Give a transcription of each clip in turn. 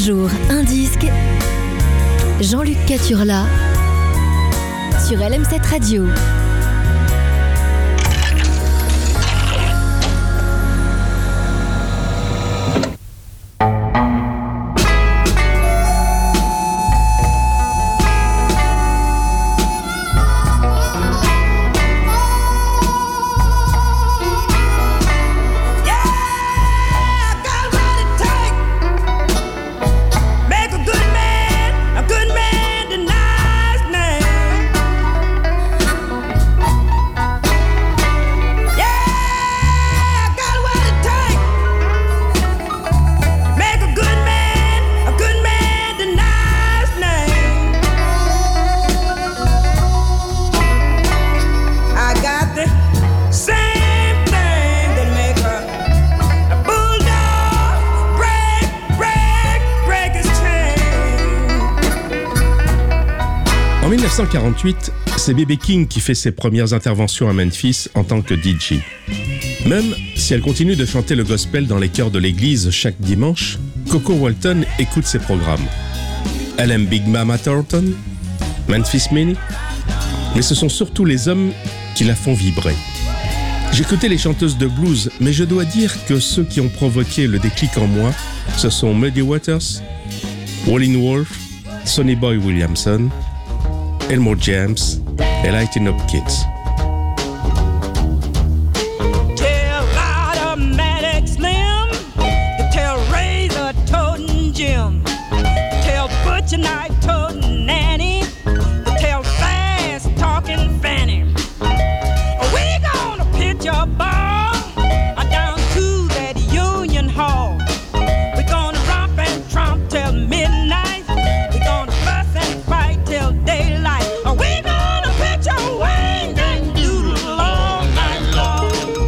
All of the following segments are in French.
jour, un disque. Jean-Luc Caturla sur LM7 Radio. En 1948, c'est B.B. King qui fait ses premières interventions à Memphis en tant que DJ. Même si elle continue de chanter le gospel dans les chœurs de l'église chaque dimanche, Coco Walton écoute ses programmes. Elle aime Big Mama Thornton, Memphis Minnie, mais ce sont surtout les hommes qui la font vibrer. J'écoutais les chanteuses de blues, mais je dois dire que ceux qui ont provoqué le déclic en moi, ce sont Muddy Waters, Howlin' Wolf, Sonny Boy Williamson, Elmore James et Lighten Up Kids. Tell Automatic Slim, tell Razor Totin' Jim, tell Butcher Knife Totin' Nanny, tell Fast Talking Fanny. We gonna pitch a ball down to that Union Hall. We gonna romp and tromp till midnight. We gonna fuss and fight till daylight. We gonna pitch a wing and doodle all night long.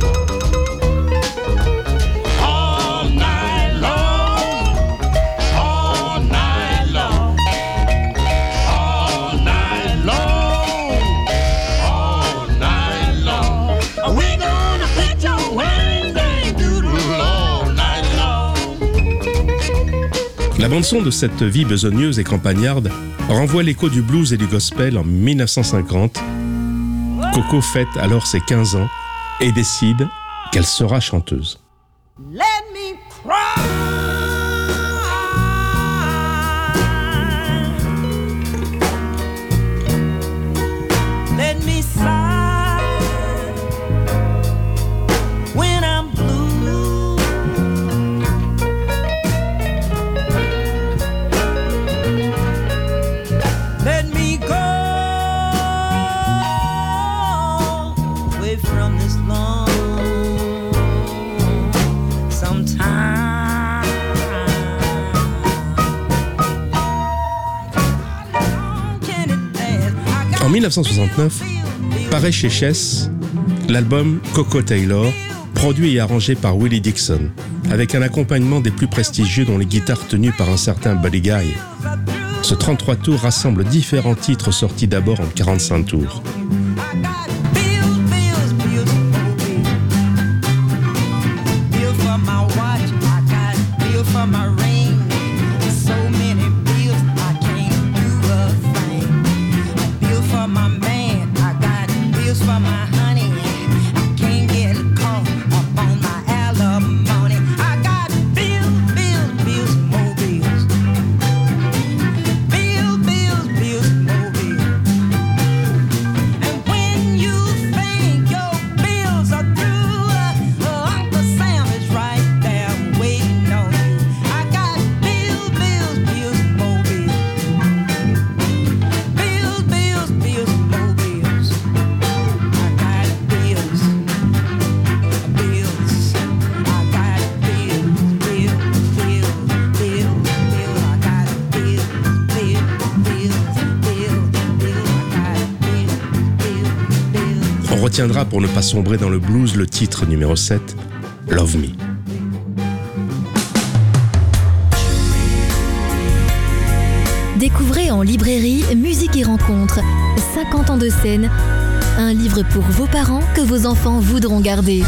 All night long. All night long. All night long. All night long. We gonna pitch a wing and doodle all night long. La bande-son de cette vie besogneuse et campagnarde renvoie l'écho du blues et du gospel en 1950. Coco fête alors ses 15 ans et décide qu'elle sera chanteuse. Let me cry. Let me sigh when I'm blue. Let me go away from this long sometime. En 1969, paraît chez Chess l'album Coco Taylor, produit et arrangé par Willie Dixon, avec un accompagnement des plus prestigieux dont les guitares tenues par un certain Buddy Guy. Ce 33 tours rassemble différents titres sortis d'abord en 45 tours. On retiendra, pour ne pas sombrer dans le blues, le titre numéro 7, Love Me. Découvrez en librairie Musique et Rencontres, 50 ans de scène, un livre pour vos parents que vos enfants voudront garder.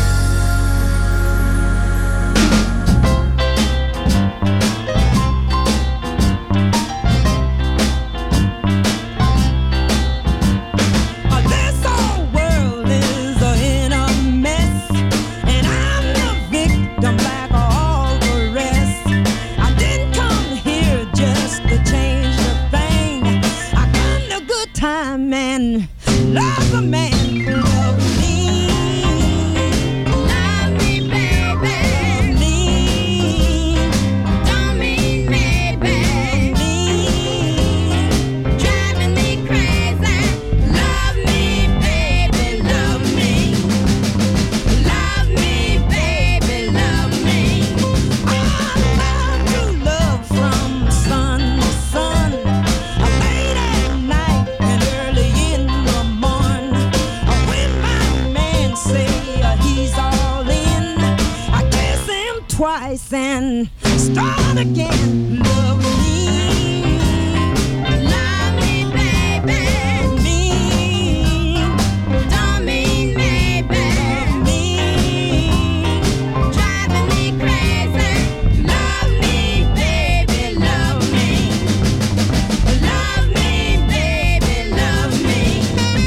and start again. Love me. Love me, baby. Me. Don't mean maybe. Me. Driving me crazy. Love me, baby, love me. Love me, baby, love me.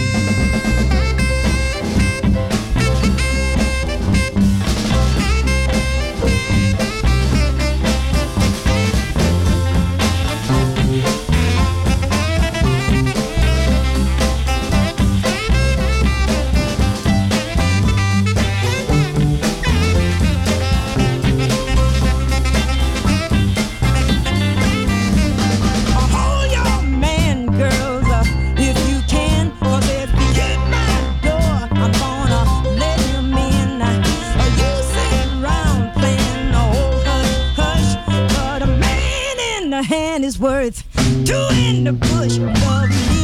Hold your man, girls, if you can. 'Cause if he hit my door, I'm gonna let him in. You sit around playing old hush, hush. But a man in the hand is worth two in the bush. Love me.